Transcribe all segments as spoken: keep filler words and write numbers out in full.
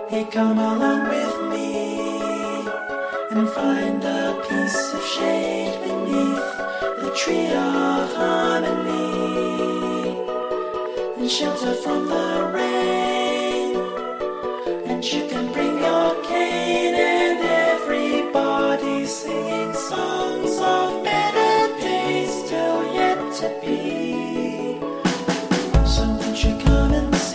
Hey, come along with me and find a piece of shade beneath the tree of harmony and shelter from the rain. And you can bring your cane and everybody's singing songs of better days still yet to be. So won't you come and see?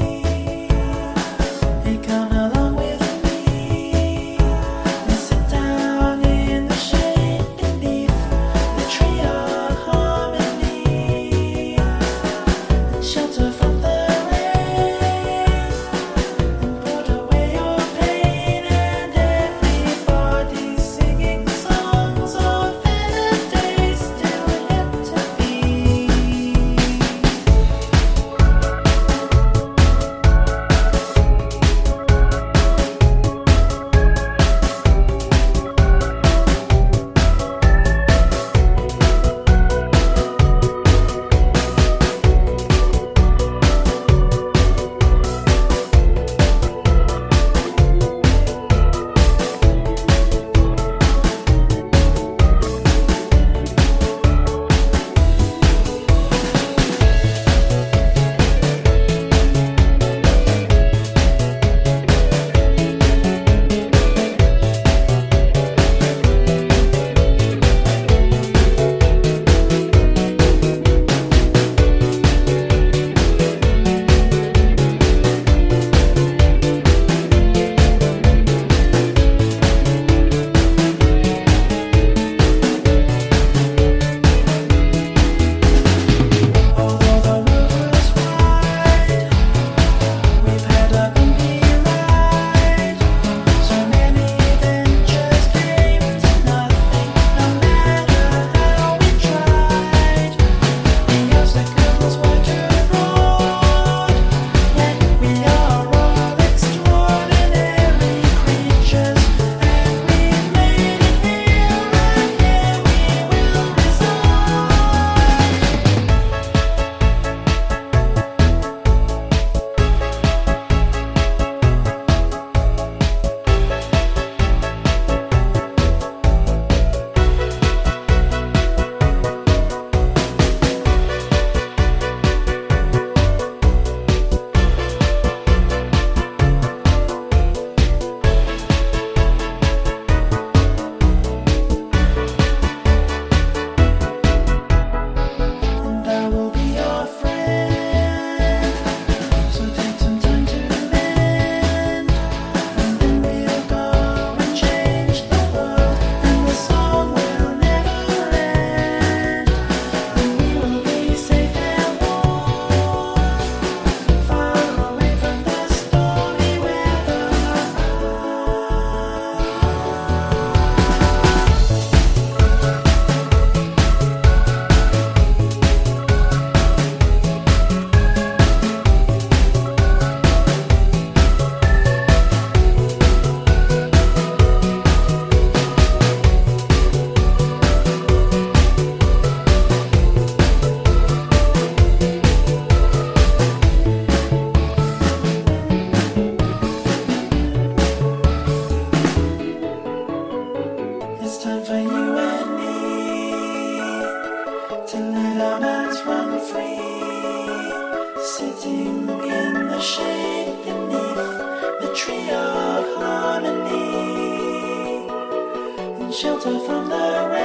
It's time for you and me to let our minds run free, sitting in the shade beneath the tree of harmony and shelter from the rain.